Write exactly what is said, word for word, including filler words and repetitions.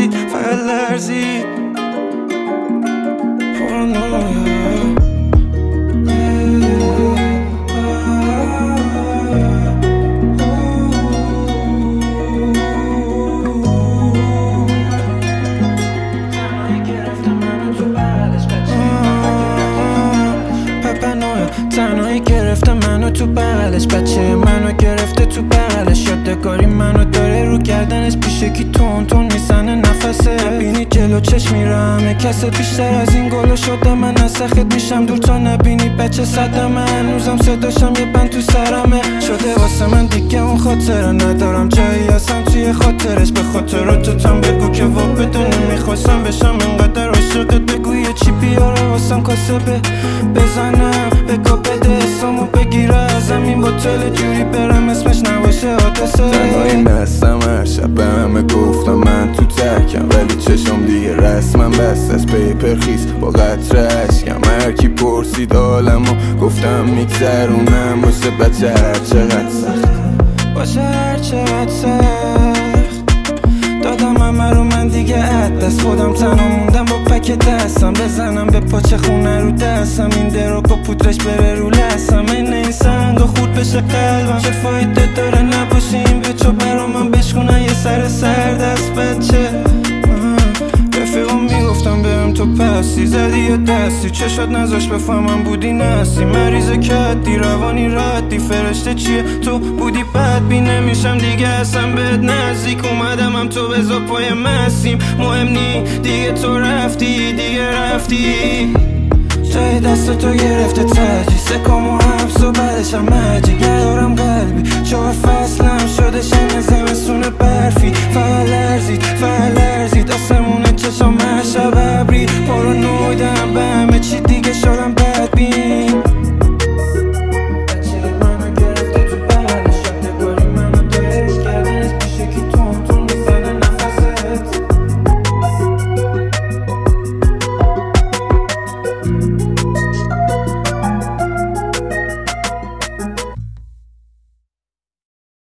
لرزید فقط لرزید پارانویا تنهایی گرفته منو تو بغلش، بچه منو گرفته تو بغلش، یادگاری منو داره رو گردنش، پیشه کی تون تون میزنه نفسه، نبینی جلو چشم میرم کسی بیشتر از این گلو شده، من از سخت میشم دور تا نبینی بچه صدمه، هنوزم صداشم یه بند تو سرمه، شده واسه من دیگه اون خاطره، ندارم جایی اصلا توی خاطرش، به خاطرات تام بگو که وا بدونه میخواستم بشم اینقدر عاشقت، بگو یه چی بیاره واسم کاسبه بزنم، بگو بده اسمو بگیره ازم این بطل جوری برم اسمش نباشه حادثه، تنهایی نستم هر شب به همه گفتم من تو ترکم، ولی چشم دیگه رسمم بست از پیپر خیس با قطره اشکم، هر کی پرسید حالمو گفتم میگذرونم واسه بچه هر چقدر سخت باشه هر چقدر سخت دادم همه رو من دیگه عدست، خودم تنها موندم با پک دستم، بزنم به پاچه خونه رو دستم، این درو با پودرش بره رو لسم، این این سنگ و خورد بشه قلبم، چه فایده داره نباشیم به چو برا من بشکنن یه سر سردست بچه، رفیقم میگفتم بهم تو پسی زدی یه دستی، چشات نذاش بفهمم بودی نسی، مریض کدی روانی ردی، فرشته چیه تو بودی بد بی نمیشم دیگه اصلا بهت نزدیک، اومدم هم تو بزا پای مسیم، مهم نی دیگه تو رفتی دیگه رفتی، جای دست تو گرفته ترجی، سکام و حبس و بعدش هم مجی، ندارم قلبی چه فصلم شده شن زمستون